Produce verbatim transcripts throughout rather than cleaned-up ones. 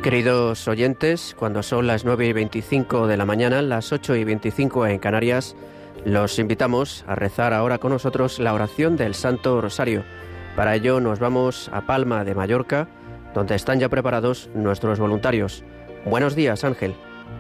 Queridos oyentes, cuando son las nueve y veinticinco de la mañana, las ocho y veinticinco en Canarias, los invitamos a rezar ahora con nosotros la oración del Santo Rosario. Para ello nos vamos a Palma de Mallorca, donde están ya preparados nuestros voluntarios. Buenos días, Ángel.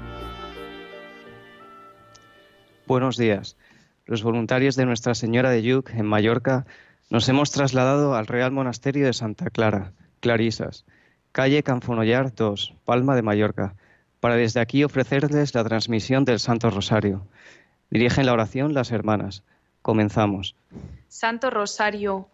Buenos días. Los voluntarios de Nuestra Señora de Lluc, en Mallorca, nos hemos trasladado al Real Monasterio de Santa Clara, Clarisas, calle Canfonollar dos, Palma de Mallorca, para desde aquí ofrecerles la transmisión del Santo Rosario. Dirigen la oración las hermanas. Comenzamos. Santo Rosario,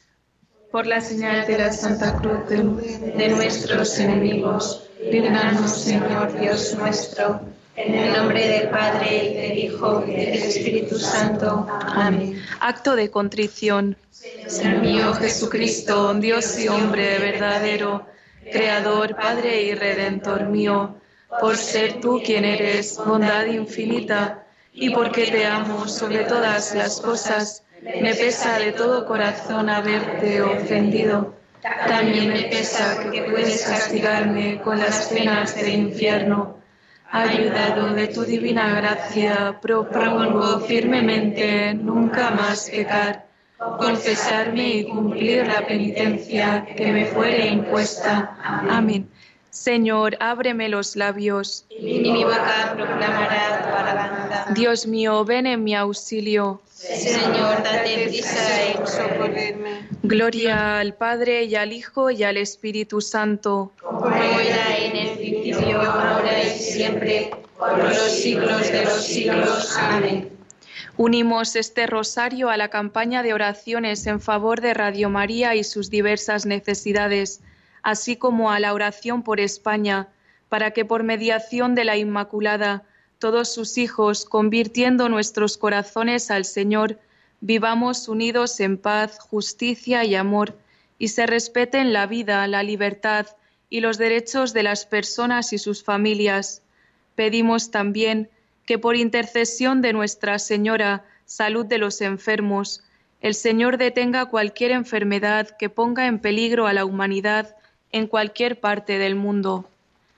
por la señal de la Santa Cruz de, de nuestros enemigos, líbranos, Señor Dios nuestro, en el nombre del Padre, y del Hijo, y del Espíritu Santo. Amén. Acto de contrición. Señor mío Jesucristo, Dios y hombre verdadero, Creador, Padre y Redentor mío, por ser tú quien eres, bondad infinita, y porque te amo sobre todas las cosas, me pesa de todo corazón haberte ofendido. También me pesa que puedes castigarme con las penas del infierno. Ayudado de tu divina gracia, propongo firmemente nunca más pecar, confesarme y cumplir la penitencia que me fuere impuesta. Amén. Señor, ábreme los labios, y mi boca proclamará tu alabanza. Dios mío, ven en mi auxilio. Señor, date prisa en socorrerme. Gloria al Padre, y al Hijo, y al Espíritu Santo, como era en el principio, ahora y siempre, por los siglos de los siglos. Amén. Unimos este rosario a la campaña de oraciones en favor de Radio María y sus diversas necesidades, así como a la oración por España, para que por mediación de la Inmaculada, todos sus hijos, convirtiendo nuestros corazones al Señor, vivamos unidos en paz, justicia y amor, y se respeten la vida, la libertad y los derechos de las personas y sus familias. Pedimos también que por intercesión de Nuestra Señora, salud de los enfermos, el Señor detenga cualquier enfermedad que ponga en peligro a la humanidad en cualquier parte del mundo.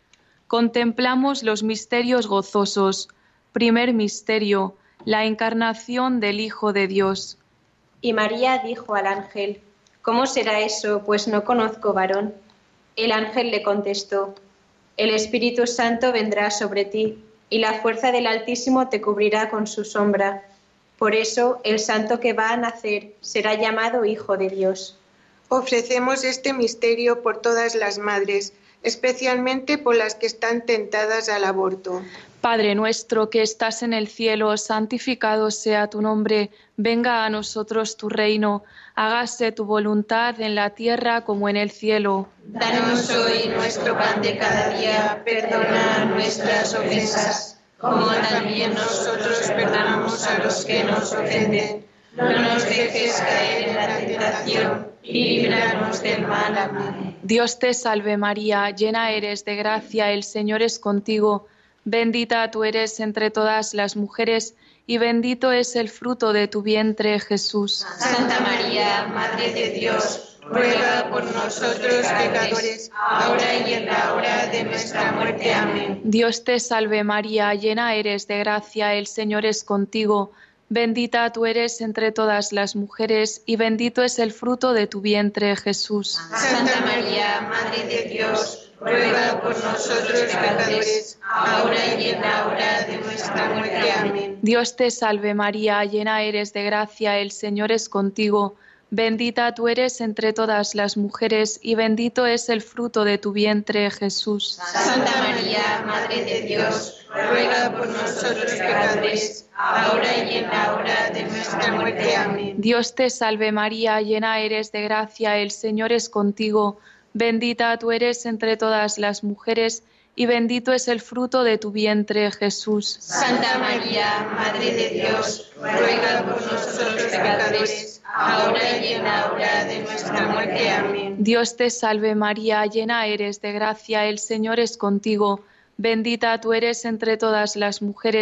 Contemplamos los misterios gozosos. Primer misterio, la encarnación del Hijo de Dios. Y María dijo al ángel: ¿Cómo será eso, pues no conozco varón? El ángel le contestó: El Espíritu Santo vendrá sobre ti, y la fuerza del Altísimo te cubrirá con su sombra. Por eso, el santo que va a nacer será llamado Hijo de Dios. Ofrecemos este misterio por todas las madres, especialmente por las que están tentadas al aborto. Padre nuestro que estás en el cielo, santificado sea tu nombre. Venga a nosotros tu reino. Hágase tu voluntad en la tierra como en el cielo. Danos hoy nuestro pan de cada día. Perdona nuestras ofensas, como también nosotros perdonamos a los que nos ofenden. No nos dejes caer en la tentación y líbranos del mal. Amén. Dios te salve María, llena eres de gracia, el Señor es contigo. Bendita tú eres entre todas las mujeres, y bendito es el fruto de tu vientre, Jesús. Santa María, Madre de Dios, ruega por nosotros pecadores, ahora y en la hora de nuestra muerte. Amén. Dios te salve María, llena eres de gracia, el Señor es contigo. Bendita tú eres entre todas las mujeres, y bendito es el fruto de tu vientre, Jesús. Santa María, Madre de Dios, ruega por nosotros pecadores, ahora y en la hora de nuestra muerte. Amén. Dios te salve María, llena eres de gracia, el Señor es contigo. Bendita tú eres entre todas las mujeres, y bendito es el fruto de tu vientre, Jesús. Santa María, Madre de Dios, ruega por nosotros pecadores, ahora y en la hora de nuestra muerte. Amén. Dios te salve María, llena eres de gracia, el Señor es contigo. Bendita tú eres entre todas las mujeres, y bendito es el fruto de tu vientre, Jesús. Santa María, Madre de Dios, ruega por nosotros pecadores, ahora y en la hora de nuestra muerte. Amén. Dios te salve María, llena eres de gracia, el Señor es contigo. Bendita tú eres entre todas las mujeres,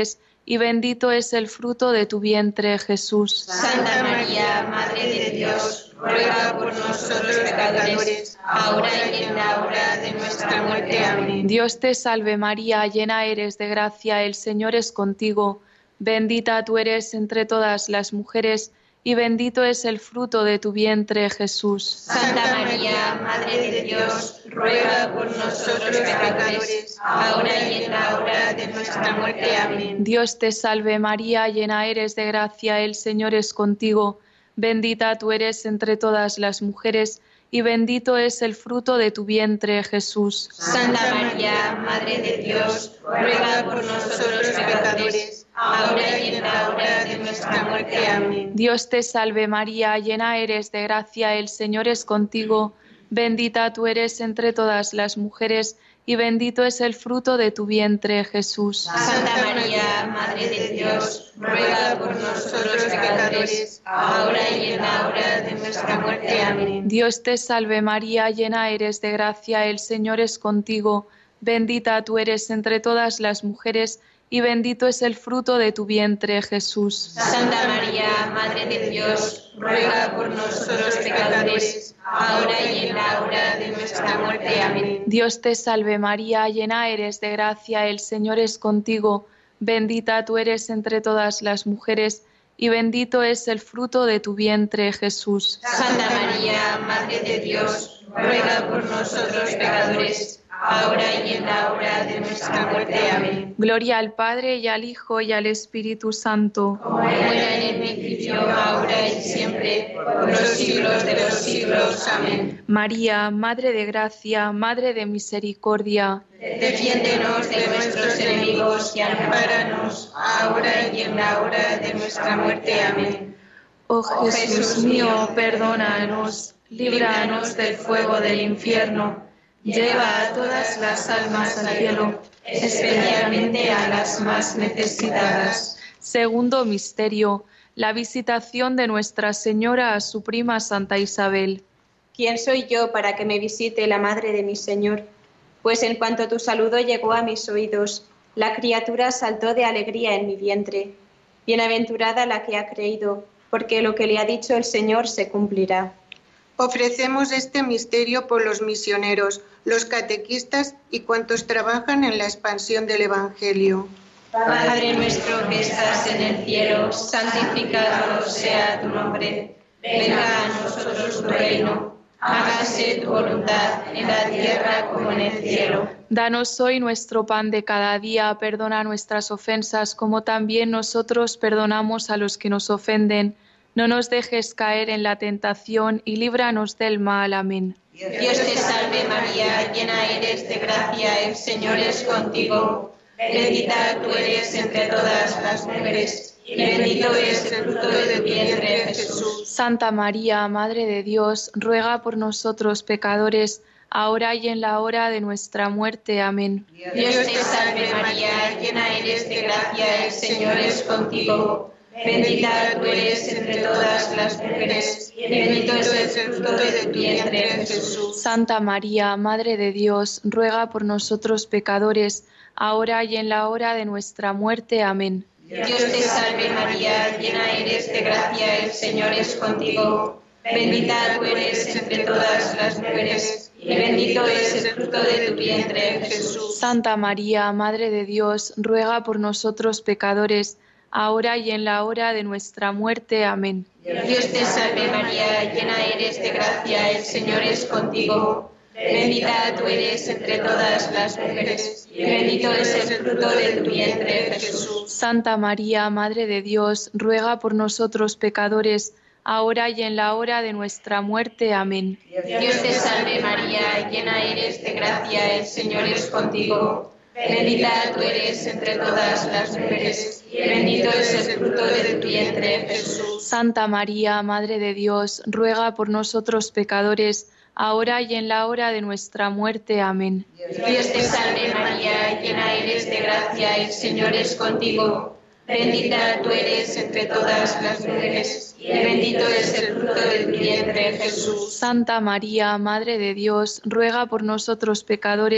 y bendito es el fruto de tu vientre, Jesús. Santa María, Madre de Dios, ruega por nosotros pecadores, ahora y en la hora de nuestra muerte. Amén. Dios te salve María, llena eres de gracia, el Señor es contigo. Bendita tú eres entre todas las mujeres, y bendito es el fruto de tu vientre, Jesús. Santa María, Madre de Dios, ruega por nosotros pecadores, ahora y en la hora de nuestra muerte. Amén. Dios te salve María, llena eres de gracia, el Señor es contigo. Bendita tú eres entre todas las mujeres, y bendito es el fruto de tu vientre, Jesús. Santa María, Madre de Dios, ruega por nosotros pecadores, ahora y en la hora de nuestra muerte. Amén. Dios te salve María, llena eres de gracia, el Señor es contigo. Bendita tú eres entre todas las mujeres, y bendito es el fruto de tu vientre, Jesús. Santa María, Madre de Dios, ruega por nosotros pecadores, ahora y en la hora de nuestra muerte. Amén. Dios te salve María, llena eres de gracia, el Señor es contigo. Bendita tú eres entre todas las mujeres, y bendito es el fruto de tu vientre, Jesús. Santa María, Madre de Dios, ruega por nosotros pecadores, ahora y en la hora de nuestra muerte. Amén. Dios te salve María, llena eres de gracia, el Señor es contigo. Bendita tú eres entre todas las mujeres, y bendito es el fruto de tu vientre, Jesús. Santa María, Madre de Dios, ruega por nosotros pecadores, ahora y en la hora de nuestra muerte. Amén. Gloria al Padre, y al Hijo, y al Espíritu Santo. Como era en el principio, ahora y siempre, por los siglos de los siglos. Amén. María, Madre de Gracia, Madre de Misericordia, defiéndenos de nuestros enemigos y ampáranos, ahora y en la hora de nuestra muerte. Amén. Oh Jesús mío, perdónanos, líbranos del fuego del infierno, lleva a todas las almas al cielo, especialmente a las más necesitadas. Segundo misterio, la visitación de Nuestra Señora a su prima Santa Isabel. ¿Quién soy yo para que me visite la madre de mi Señor? Pues en cuanto tu saludo llegó a mis oídos, la criatura saltó de alegría en mi vientre. Bienaventurada la que ha creído, porque lo que le ha dicho el Señor se cumplirá. Ofrecemos este misterio por los misioneros, los catequistas y cuantos trabajan en la expansión del Evangelio. Padre nuestro que estás en el cielo, santificado sea tu nombre. Venga a nosotros tu reino. Hágase tu voluntad en la tierra como en el cielo. Danos hoy nuestro pan de cada día, perdona nuestras ofensas como también nosotros perdonamos a los que nos ofenden. No nos dejes caer en la tentación y líbranos del mal. Amén. Dios te salve María, llena eres de gracia, el Señor es contigo. Bendita tú eres entre todas las mujeres, y bendito es el fruto de tu vientre, Jesús. Santa María, Madre de Dios, ruega por nosotros pecadores, ahora y en la hora de nuestra muerte. Amén. Dios te salve María, llena eres de gracia, el Señor es contigo. Bendita tú eres entre todas las mujeres, y bendito es el fruto de tu vientre, Jesús. Santa María, Madre de Dios, ruega por nosotros pecadores, ahora y en la hora de nuestra muerte. Amén. Dios te salve María, llena eres de gracia, el Señor es contigo. Bendita tú eres entre todas las mujeres, y bendito es el fruto de tu vientre, Jesús. Santa María, Madre de Dios, ruega por nosotros pecadores, ahora y en la hora de nuestra muerte. Amén. Dios te salve María, llena eres de gracia, el Señor es contigo. Bendita tú eres entre todas las mujeres, y bendito es el fruto de tu vientre, Jesús. Santa María, Madre de Dios, ruega por nosotros pecadores, ahora y en la hora de nuestra muerte. Amén. Dios te salve María, llena eres de gracia, el Señor es contigo. Bendita tú eres entre todas las mujeres, y bendito es el fruto de tu vientre, Jesús. Santa María, Madre de Dios, ruega por nosotros pecadores, ahora y en la hora de nuestra muerte. Amén. Dios te salve María, llena eres de gracia, el Señor es contigo. Bendita tú eres entre todas las mujeres, y bendito es el fruto de tu vientre, Jesús. Santa María, Madre de Dios, ruega por nosotros pecadores,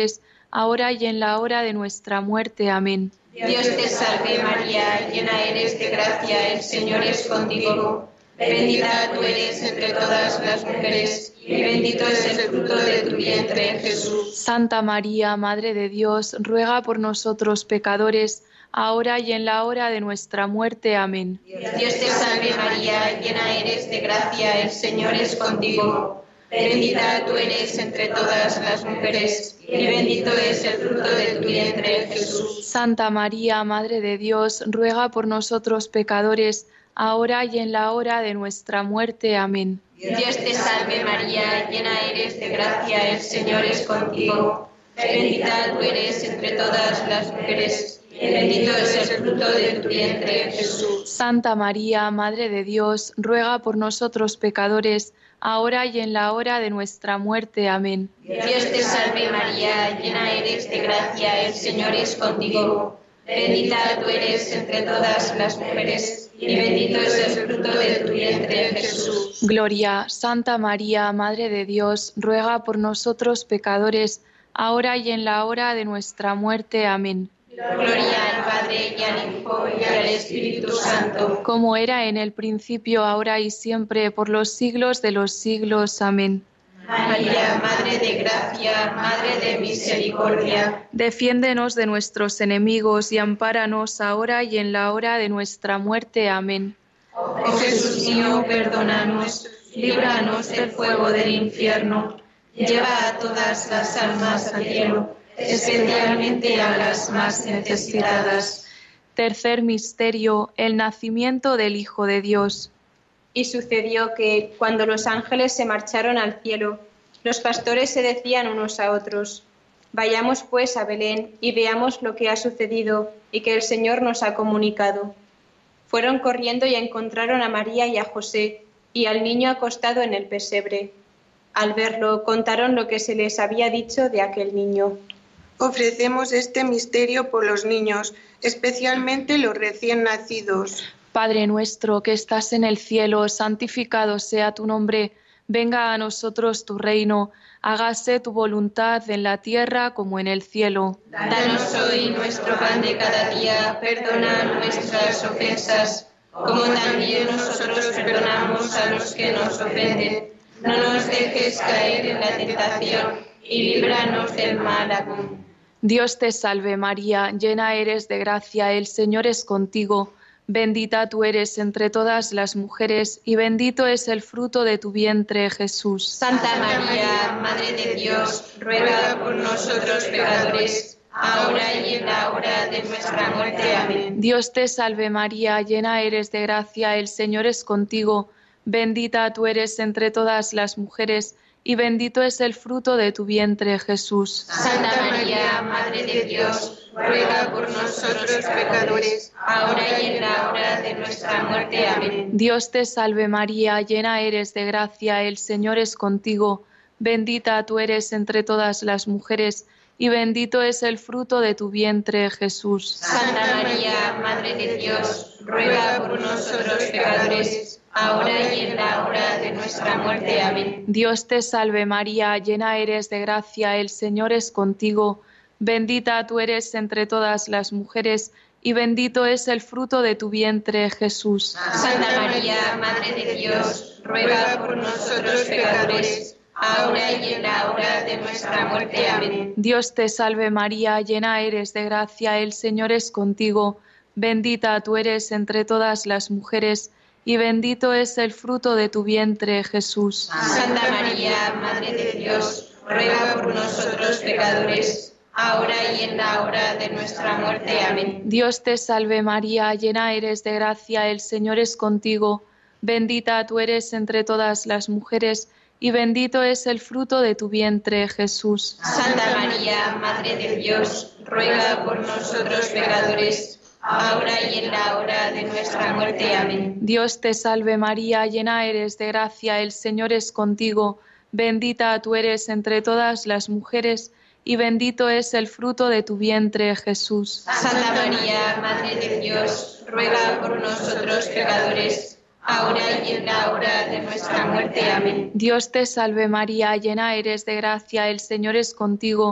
ahora y en la hora de nuestra muerte. Amén. Dios te salve María, llena eres de gracia, el Señor es contigo. Bendita tú eres entre todas las mujeres, y bendito es el fruto de tu vientre, Jesús. Santa María, Madre de Dios, ruega por nosotros pecadores, ahora y en la hora de nuestra muerte. Amén. Dios te salve María, llena eres de gracia, el Señor es contigo. Bendita tú eres entre todas las mujeres, y bendito es el fruto de tu vientre, Jesús. Santa María, Madre de Dios, ruega por nosotros pecadores, ahora y en la hora de nuestra muerte. Amén. Dios te salve María, llena eres de gracia, el Señor es contigo. Bendita tú eres entre todas las mujeres, y bendito es el fruto de tu vientre, Jesús. Santa María, Madre de Dios, ruega por nosotros pecadores, ahora y en la hora de nuestra muerte. Amén. Dios te salve María, llena eres de gracia, el Señor es contigo. Bendita tú eres entre todas las mujeres, y bendito es el fruto de tu vientre, Jesús. Gloria, Santa María, Madre de Dios, ruega por nosotros pecadores, ahora y en la hora de nuestra muerte. Amén. Gloria al Padre y al Hijo y al Espíritu Santo. Como era en el principio, ahora y siempre, por los siglos de los siglos. Amén. María, Madre de gracia, Madre de misericordia, defiéndenos de nuestros enemigos y ampáranos ahora y en la hora de nuestra muerte. Amén. Oh Jesús mío, perdónanos, líbranos del fuego del infierno, lleva a todas las almas al cielo, especialmente a las más necesitadas. Tercer misterio, el nacimiento del Hijo de Dios. Y sucedió que, cuando los ángeles se marcharon al cielo, los pastores se decían unos a otros: vayamos pues a Belén y veamos lo que ha sucedido y que el Señor nos ha comunicado. Fueron corriendo y encontraron a María y a José y al niño acostado en el pesebre. Al verlo, contaron lo que se les había dicho de aquel niño. Ofrecemos este misterio por los niños, especialmente los recién nacidos. Padre nuestro que estás en el cielo, santificado sea tu nombre. Venga a nosotros tu reino. Hágase tu voluntad en la tierra como en el cielo. Danos hoy nuestro pan de cada día. Perdona nuestras ofensas, como también nosotros perdonamos a los que nos ofenden. No nos dejes caer en la tentación y líbranos del mal. Amén. Dios te salve María, llena eres de gracia, el Señor es contigo. Bendita tú eres entre todas las mujeres, y bendito es el fruto de tu vientre, Jesús. Santa María, Madre de Dios, ruega por nosotros pecadores, ahora y en la hora de nuestra muerte. Amén. Dios te salve María, llena eres de gracia, el Señor es contigo. Bendita tú eres entre todas las mujeres, y bendito es el fruto de tu vientre, Jesús. Santa María, Madre de Dios, ruega por nosotros pecadores, ahora y en la hora de nuestra muerte. Amén. Dios te salve María, llena eres de gracia, el Señor es contigo. Bendita tú eres entre todas las mujeres, y bendito es el fruto de tu vientre, Jesús. Santa María, Madre de Dios, ruega por nosotros pecadores, ahora y en la hora de nuestra muerte. Amén. Dios te salve María, llena eres de gracia, el Señor es contigo. Bendita tú eres entre todas las mujeres, y bendito es el fruto de tu vientre, Jesús. Santa María, Madre de Dios, ruega por nosotros pecadores, ahora y en la hora de nuestra muerte. Amén. Dios te salve María, llena eres de gracia, el Señor es contigo. Bendita tú eres entre todas las mujeres, y bendito es el fruto de tu vientre, Jesús. Santa María, Madre de Dios, ruega por nosotros pecadores, ahora y en la hora de nuestra muerte. Amén. Dios te salve María, llena eres de gracia, el Señor es contigo. Bendita tú eres entre todas las mujeres, y bendito es el fruto de tu vientre, Jesús. Santa María, Madre de Dios, ruega por nosotros pecadores, ahora y en la hora de nuestra muerte. Amén. Dios te salve María, llena eres de gracia, el Señor es contigo. Bendita tú eres entre todas las mujeres, y bendito es el fruto de tu vientre, Jesús. Santa María, Madre de Dios, ruega por nosotros pecadores, ahora y en la hora de nuestra muerte. Amén. Dios te salve María, llena eres de gracia, el Señor es contigo.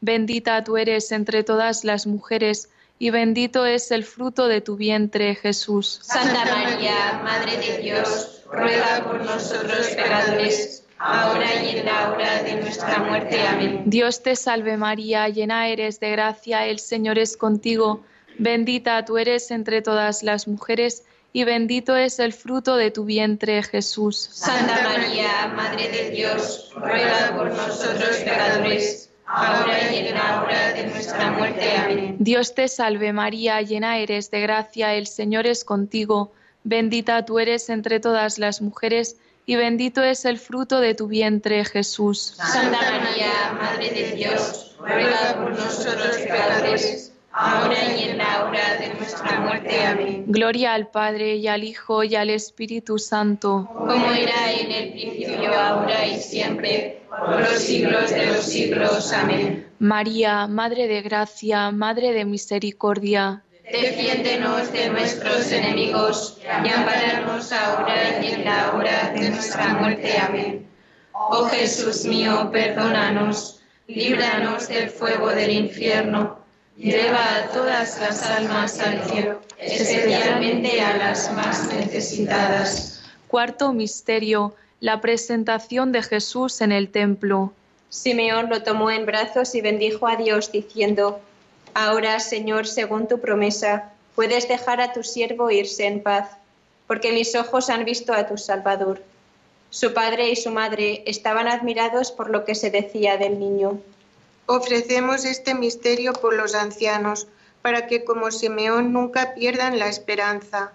Bendita tú eres entre todas las mujeres, y bendito es el fruto de tu vientre, Jesús. Santa María, Madre de Dios, ruega por nosotros pecadores, ahora y en la hora de nuestra muerte. Amén. Dios te salve María, llena eres de gracia, el Señor es contigo. Bendita tú eres entre todas las mujeres, y bendito es el fruto de tu vientre, Jesús. Santa María, Madre de Dios, ruega por nosotros pecadores, ahora y en la hora de nuestra muerte. Amén. Dios te salve María, llena eres de gracia, el Señor es contigo. Bendita tú eres entre todas las mujeres, y bendito es el fruto de tu vientre, Jesús. Santa María, Madre de Dios, ruega por nosotros pecadores, ahora y en la hora de nuestra muerte. Amén. Gloria al Padre, y al Hijo, y al Espíritu Santo. Como era en el principio, ahora y siempre, por los siglos de los siglos. Amén. María, Madre de Gracia, Madre de Misericordia, defiéndenos de nuestros enemigos y ampáranos ahora y en la hora de nuestra muerte. Amén. Oh Jesús mío, perdónanos, líbranos del fuego del infierno, lleva a todas las almas al cielo, especialmente a las más necesitadas. Cuarto misterio, la presentación de Jesús en el templo. Simeón lo tomó en brazos y bendijo a Dios diciendo: Ahora, Señor, según tu promesa, puedes dejar a tu siervo irse en paz, porque mis ojos han visto a tu Salvador. Su padre y su madre estaban admirados por lo que se decía del niño. Ofrecemos este misterio por los ancianos, para que como Simeón nunca pierdan la esperanza.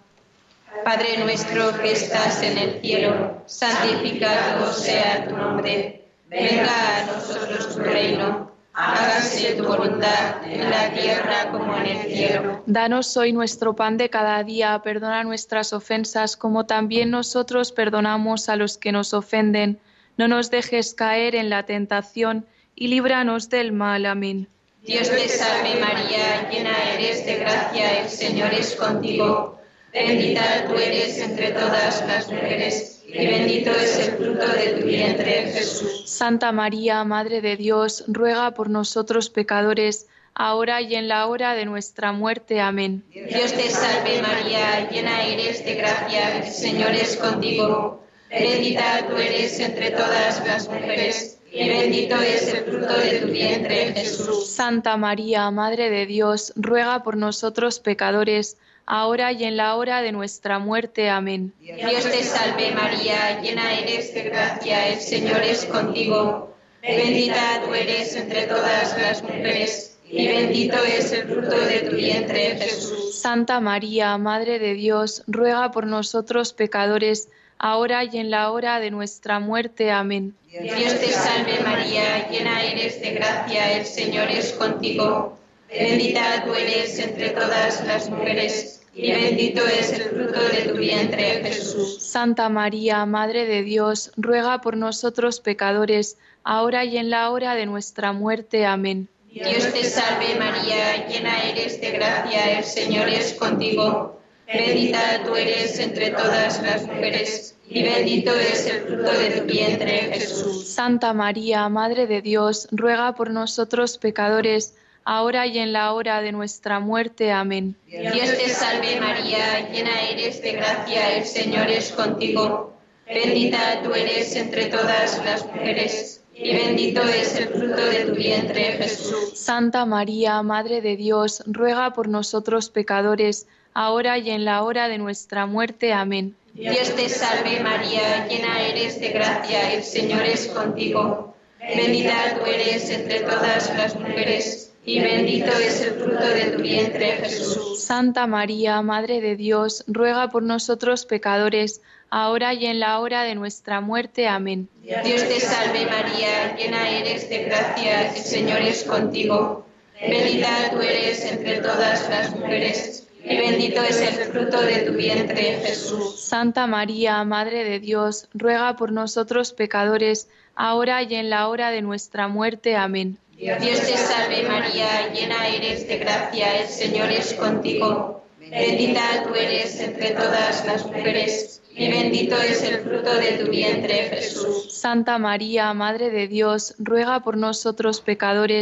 Padre nuestro que estás en el cielo, santificado sea tu nombre. Venga a nosotros tu reino. Hágase tu voluntad en la tierra como en el cielo. Danos hoy nuestro pan de cada día, perdona nuestras ofensas como también nosotros perdonamos a los que nos ofenden. No nos dejes caer en la tentación y líbranos del mal. Amén. Dios te salve María, llena eres de gracia, el Señor es contigo. Bendita tú eres entre todas las mujeres, y bendito es el fruto de tu vientre, Jesús. Santa María, Madre de Dios, ruega por nosotros pecadores, ahora y en la hora de nuestra muerte. Amén. Dios te salve María, llena eres de gracia, el Señor es contigo. Bendita tú eres entre todas las mujeres, y bendito es el fruto de tu vientre, Jesús. Santa María, Madre de Dios, ruega por nosotros pecadores, ahora y en la hora de nuestra muerte. Amén. Dios te salve María, llena eres de gracia, el Señor es contigo. Bendita tú eres entre todas las mujeres, y bendito es el fruto de tu vientre, Jesús. Santa María, Madre de Dios, ruega por nosotros pecadores, ahora y en la hora de nuestra muerte. Amén. Dios te salve María, llena eres de gracia, el Señor es contigo. Bendita tú eres entre todas las mujeres, y bendito es el fruto de tu vientre, Jesús. Santa María, Madre de Dios, ruega por nosotros pecadores, ahora y en la hora de nuestra muerte. Amén. Dios te salve María, llena eres de gracia, el Señor es contigo. Bendita tú eres entre todas las mujeres, y bendito es el fruto de tu vientre, Jesús. Santa María, Madre de Dios, ruega por nosotros pecadores, ahora y en la hora de nuestra muerte. Amén. Dios te salve María, llena eres de gracia, el Señor es contigo. Bendita tú eres entre todas las mujeres, y bendito es el fruto de tu vientre, Jesús. Santa María, Madre de Dios, ruega por nosotros pecadores, ahora y en la hora de nuestra muerte. Amén. Dios te salve María, llena eres de gracia, el Señor es contigo. Bendita tú eres entre todas las mujeres, y bendito es el fruto de tu vientre, Jesús. Santa María, Madre de Dios, ruega por nosotros pecadores, ahora y en la hora de nuestra muerte. Amén. Dios te salve María, llena eres de gracia, el Señor es contigo. Bendita tú eres entre todas las mujeres, y bendito es el fruto de tu vientre, Jesús. Santa María, Madre de Dios, ruega por nosotros pecadores, ahora y en la hora de nuestra muerte. Amén. Dios te salve María, llena eres de gracia, el Señor es contigo. Bendita tú eres entre todas las mujeres, y bendito es el fruto de tu vientre, Jesús. Santa María, Madre de Dios, ruega por nosotros pecadores,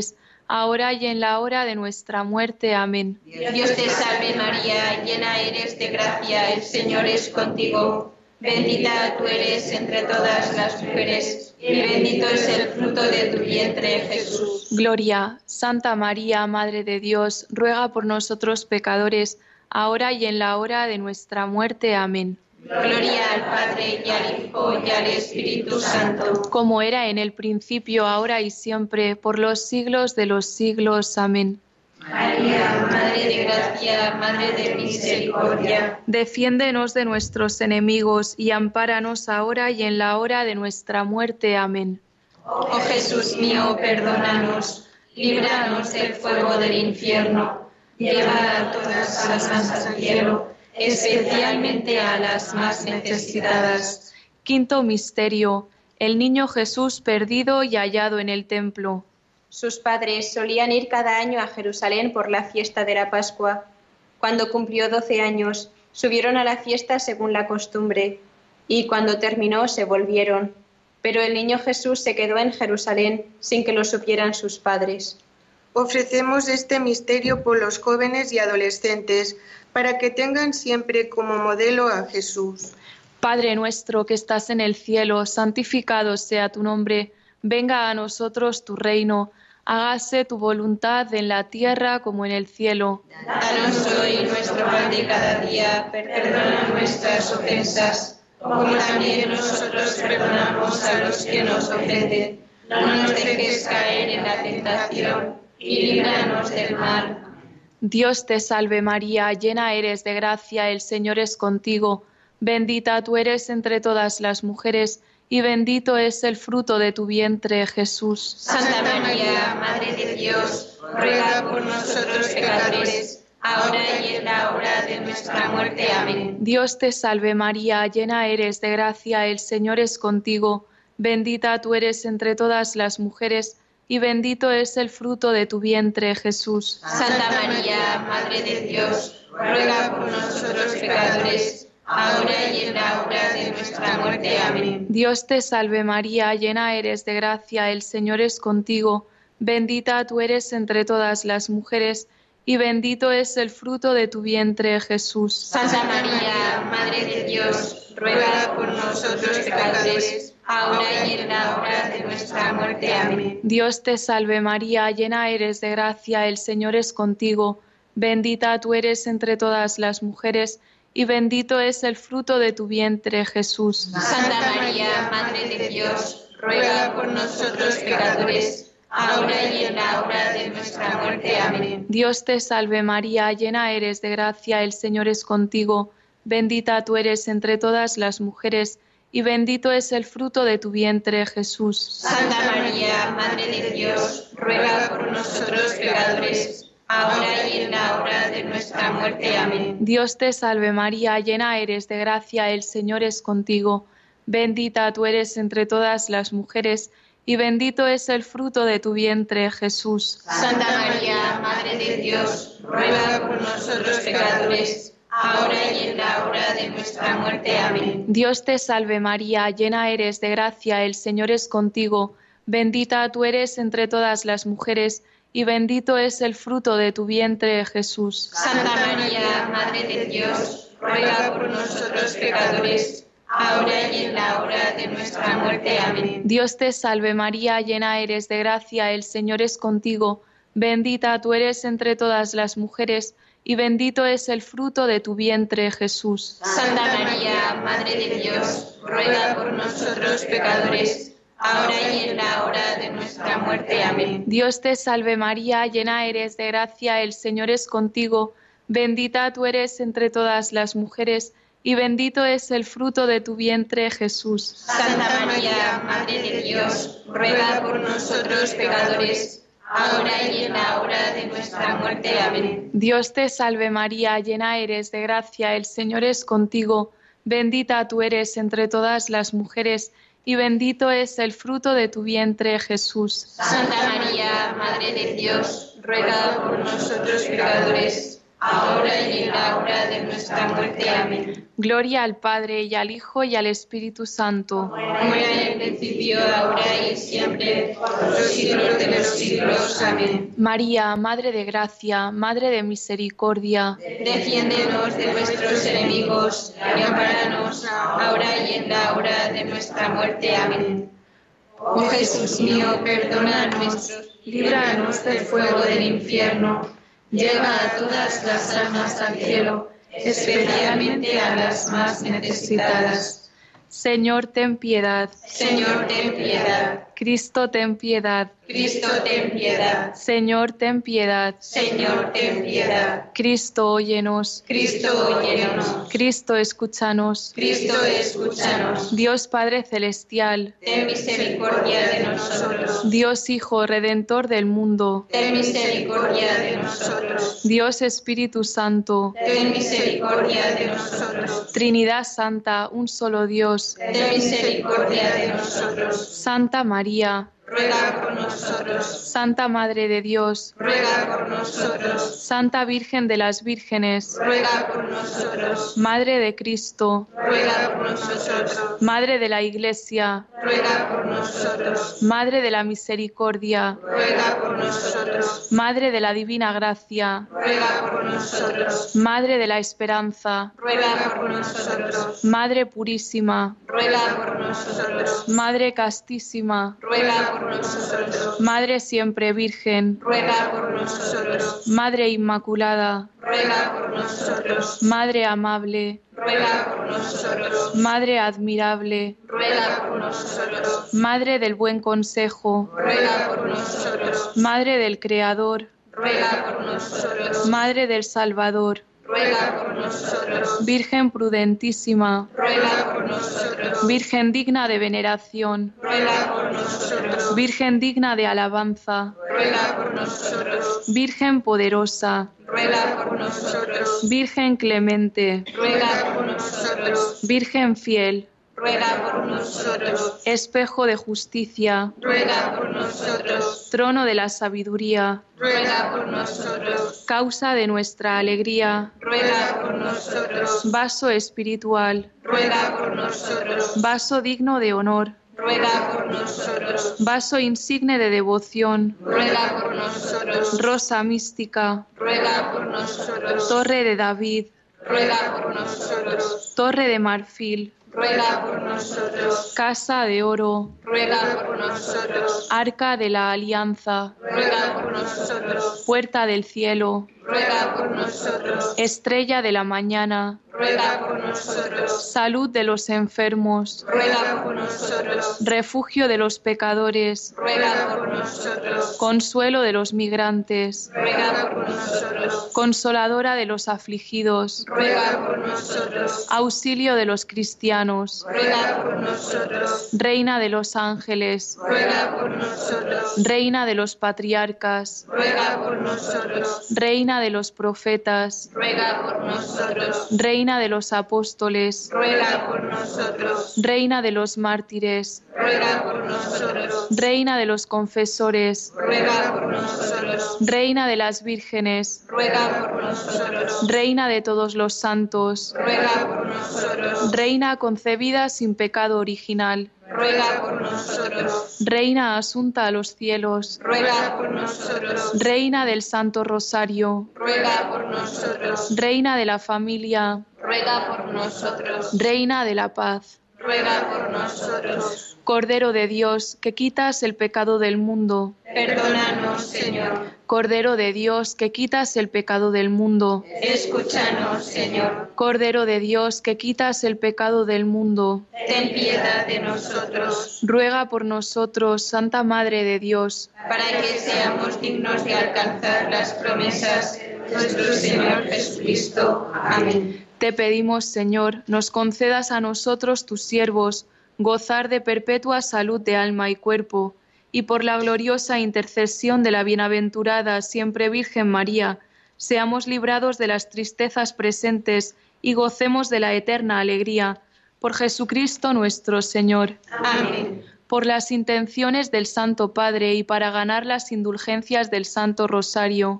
ahora y en la hora de nuestra muerte. Amén. Dios te salve María, llena eres de gracia, el Señor es contigo. Bendita tú eres entre todas las mujeres, y bendito es el fruto de tu vientre, Jesús. Gloria, Santa María, Madre de Dios, ruega por nosotros pecadores, ahora y en la hora de nuestra muerte. Amén. Gloria al Padre, y al Hijo, y al Espíritu Santo. Como era en el principio, ahora y siempre, por los siglos de los siglos. Amén. María, Madre de gracia, Madre de misericordia. Defiéndenos de nuestros enemigos y ampáranos ahora y en la hora de nuestra muerte. Amén. Oh Jesús mío, perdónanos, líbranos del fuego del infierno, lleva a todas las almas al cielo, especialmente a las más necesitadas. Quinto misterio: el niño Jesús perdido y hallado en el templo. Sus padres solían ir cada año a Jerusalén por la fiesta de la Pascua. Cuando cumplió doce años, subieron a la fiesta según la costumbre, y cuando terminó se volvieron. Pero el niño Jesús se quedó en Jerusalén sin que lo supieran sus padres. Ofrecemos este misterio por los jóvenes y adolescentes, para que tengan siempre como modelo a Jesús. Padre nuestro que estás en el cielo, santificado sea tu nombre. Venga a nosotros tu reino, hágase tu voluntad en la tierra como en el cielo. Danos hoy nuestro pan de cada día, perdona nuestras ofensas, como también nosotros perdonamos a los que nos ofenden. No nos dejes caer en la tentación, y líbranos del mal. Dios te salve María, llena eres de gracia, el Señor es contigo. Bendita tú eres entre todas las mujeres, y bendito es el fruto de tu vientre, Jesús. Santa María, Madre de Dios, ruega por nosotros pecadores, ahora y en la hora de nuestra muerte. Amén. Dios te salve María, llena eres de gracia, el Señor es contigo. Bendita tú eres entre todas las mujeres, y bendito es el fruto de tu vientre, Jesús. Santa María, Madre de Dios, ruega por nosotros pecadores, ahora y en la hora de nuestra muerte. Amén. Dios te salve María, llena eres de gracia, el Señor es contigo. Bendita tú eres entre todas las mujeres, y bendito es el fruto de tu vientre, Jesús. Santa María, Madre de Dios, ruega por nosotros pecadores, ahora y en la hora de nuestra muerte. Amén. Dios te salve María, llena eres de gracia, el Señor es contigo. Bendita tú eres entre todas las mujeres, y bendito es el fruto de tu vientre, Jesús. Santa María, Madre de Dios, ruega por nosotros pecadores, ahora y en la hora de nuestra muerte. Amén. Dios te salve María, llena eres de gracia, el Señor es contigo. Bendita tú eres entre todas las mujeres, y bendito es el fruto de tu vientre, Jesús. Santa María, Madre de Dios, ruega por nosotros pecadores, ahora y en la hora de nuestra muerte. Amén. Dios te salve María, llena eres de gracia, el Señor es contigo. Bendita tú eres entre todas las mujeres, y bendito es el fruto de tu vientre, Jesús. Santa María, Madre de Dios, ruega por nosotros pecadores, ahora y en la hora de nuestra muerte. Amén. Dios te salve María, llena eres de gracia, el Señor es contigo. Bendita tú eres entre todas las mujeres, y bendito es el fruto de tu vientre, Jesús. Santa María, Madre de Dios, ruega por nosotros pecadores, ahora y en la hora de nuestra muerte. Amén. Dios te salve María, llena eres de gracia, el Señor es contigo. Bendita tú eres entre todas las mujeres, y bendito es el fruto de tu vientre, Jesús. Santa María, Madre de Dios, ruega por nosotros pecadores, ahora y en la hora de nuestra muerte. Amén. Dios te salve María, llena eres de gracia, el Señor es contigo. Bendita tú eres entre todas las mujeres, y bendito es el fruto de tu vientre, Jesús. Santa María, Madre de Dios, ruega por nosotros pecadores, ahora y en la hora de nuestra muerte. Amén. Dios te salve María, llena eres de gracia, el Señor es contigo. Bendita tú eres entre todas las mujeres, y bendito es el fruto de tu vientre, Jesús. Santa María, Madre de Dios, ruega por nosotros pecadores, ahora y en la hora de nuestra muerte. Amén. Gloria al Padre, y al Hijo, y al Espíritu Santo. Como era en el principio, ahora y siempre, por los siglos de los siglos. Amén. María, Madre de Gracia, Madre de Misericordia, Defiéndenos de nuestros enemigos y ampáranos ahora y en la hora de nuestra muerte. Amén. Oh Jesús mío, perdona nuestros, líbranos del fuego del infierno, lleva a todas las almas al cielo, especialmente a las más necesitadas. Señor, ten piedad. Señor, ten piedad. Cristo, ten piedad. Cristo, ten piedad. Señor, ten piedad. Señor, ten piedad. Cristo, óyenos. Cristo, óyenos. Cristo, escúchanos. Cristo, escúchanos. Dios Padre Celestial, Ten misericordia de nosotros. Dios Hijo Redentor del mundo, Ten misericordia de nosotros. Dios Espíritu Santo, Ten misericordia de nosotros. Trinidad Santa, un solo Dios, Ten misericordia de nosotros. Santa María, Ruega por nosotros. Santa Madre de Dios, Ruega por nosotros. Santa Virgen de las Vírgenes, Ruega por nosotros. Madre de Cristo, Ruega por nosotros. Madre de la Iglesia, Ruega por nosotros. Madre de la Misericordia, Ruega por nosotros. Madre de la Divina Gracia, Ruega por nosotros. Madre de la Esperanza, Ruega por nosotros. Madre Purísima, Ruega por nosotros. Madre Castísima, Ruega por nosotros. Madre Siempre Virgen, Ruega por nosotros. Madre Inmaculada, Ruega por nosotros. Madre Amable, Ruega por nosotros. Madre Admirable, Ruega por nosotros. Madre del Buen Consejo, Ruega por nosotros. Madre del Creador, Ruega por nosotros. Madre del Salvador, Ruega por nosotros. Virgen prudentísima, Ruega por nosotros. Virgen digna de veneración, Ruega por nosotros. Virgen digna de alabanza, Ruega por nosotros. Virgen poderosa, Ruega por nosotros. Virgen clemente, Ruega por nosotros. Virgen fiel, Ruega por nosotros. espejo de justicia, Ruega por nosotros. trono de la sabiduría, Ruega por nosotros. causa de nuestra alegría, Ruega por nosotros. vaso espiritual, Ruega por nosotros. vaso digno de honor, Ruega por nosotros. vaso insigne de devoción, Ruega por nosotros. rosa mística, Ruega por nosotros. torre de David, Ruega por nosotros. torre de marfil, Ruega por nosotros. casa de oro, Ruega por nosotros. arca de la alianza, Ruega por nosotros. puerta del cielo, Ruega por nosotros. estrella de la mañana, Ruega por nosotros. salud de los enfermos, Ruega por nosotros. refugio de los pecadores, Ruega por nosotros. consuelo de los migrantes, Ruega por nosotros. consoladora de los afligidos, Ruega por nosotros. auxilio de los cristianos, Ruega por nosotros. reina de los ángeles, Ruega por nosotros. reina de los patriarcas, Ruega por nosotros. reina de los profetas, Ruega por nosotros. reina de los apóstoles, Ruega por nosotros. reina de los mártires, Ruega por nosotros. reina de los confesores, Ruega por nosotros. reina de las vírgenes, Ruega por nosotros. reina de todos los santos, Ruega por nosotros. reina concebida sin pecado original, Ruega por nosotros. reina asunta a los cielos, Ruega por nosotros. reina del Santo Rosario, Ruega por nosotros. reina de la familia, Ruega por nosotros. reina de la paz, Ruega por nosotros. Cordero de Dios, que quitas el pecado del mundo, Perdónanos, Señor. Cordero de Dios, que quitas el pecado del mundo, Escúchanos, Señor. Cordero de Dios, que quitas el pecado del mundo, Ten piedad de nosotros, ruega por nosotros, Santa Madre de Dios, para que seamos dignos de alcanzar las promesas de nuestro Señor Jesucristo. Amén. Te pedimos, Señor, nos concedas a nosotros, tus siervos, gozar de perpetua salud de alma y cuerpo, y por la gloriosa intercesión de la bienaventurada siempre Virgen María, seamos librados de las tristezas presentes y gocemos de la eterna alegría. Por Jesucristo nuestro Señor. Amén. Por las intenciones del Santo Padre y para ganar las indulgencias del Santo Rosario,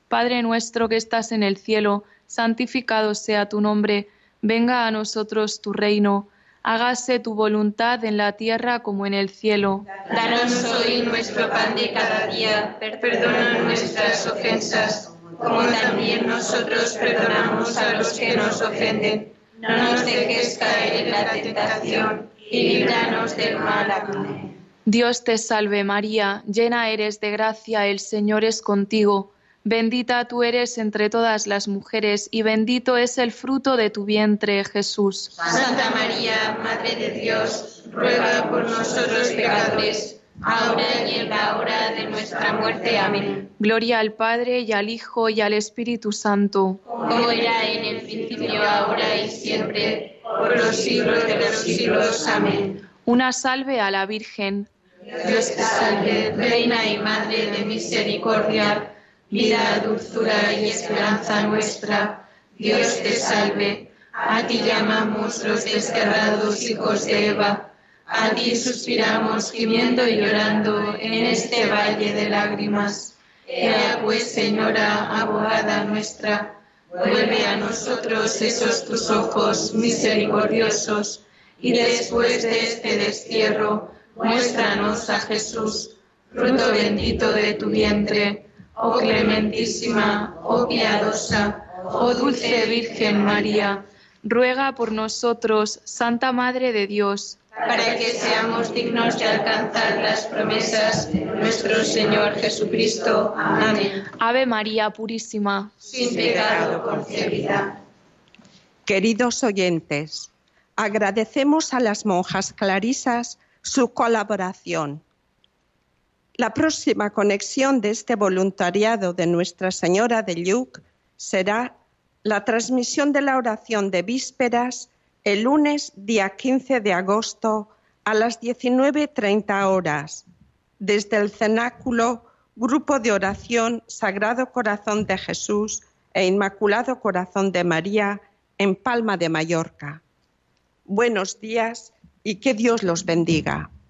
Padre nuestro que estás en el cielo, santificado sea tu nombre, venga a nosotros tu reino, hágase tu voluntad en la tierra como en el cielo. Danos hoy nuestro pan de cada día, perdona nuestras ofensas, como también nosotros perdonamos a los que nos ofenden. No nos dejes caer en la tentación y líbranos del mal. Amén. Dios te salve María, llena eres de gracia, el Señor es contigo. Bendita tú eres entre todas las mujeres, y bendito es el fruto de tu vientre, Jesús. Santa María, Madre de Dios, ruega por nosotros pecadores, ahora y en la hora de nuestra muerte. Amén. Gloria al Padre, y al Hijo, y al Espíritu Santo. Como era en el principio, ahora y siempre, por los siglos de los siglos. Amén. Una salve a la Virgen. Dios te salve, Reina y Madre de misericordia, vida, dulzura y esperanza nuestra. Dios te salve. A ti llamamos los desterrados hijos de Eva. A ti suspiramos gimiendo y llorando en este valle de lágrimas. Ea pues, Señora, abogada nuestra, vuelve a nosotros esos tus ojos misericordiosos, y después de este destierro, muéstranos a Jesús, fruto bendito de tu vientre. Oh clementísima, oh piadosa, oh dulce Virgen María, ruega por nosotros, Santa Madre de Dios, para que seamos dignos de alcanzar las promesas de nuestro Señor Jesucristo. Amén. Ave María Purísima, sin pecado concebida. Queridos oyentes, agradecemos a las monjas clarisas su colaboración. La próxima conexión de este voluntariado de Nuestra Señora de Lluc será la transmisión de la oración de vísperas el lunes día quince de agosto a las diecinueve treinta horas, desde el cenáculo Grupo de Oración Sagrado Corazón de Jesús e Inmaculado Corazón de María en Palma de Mallorca. Buenos días y que Dios los bendiga.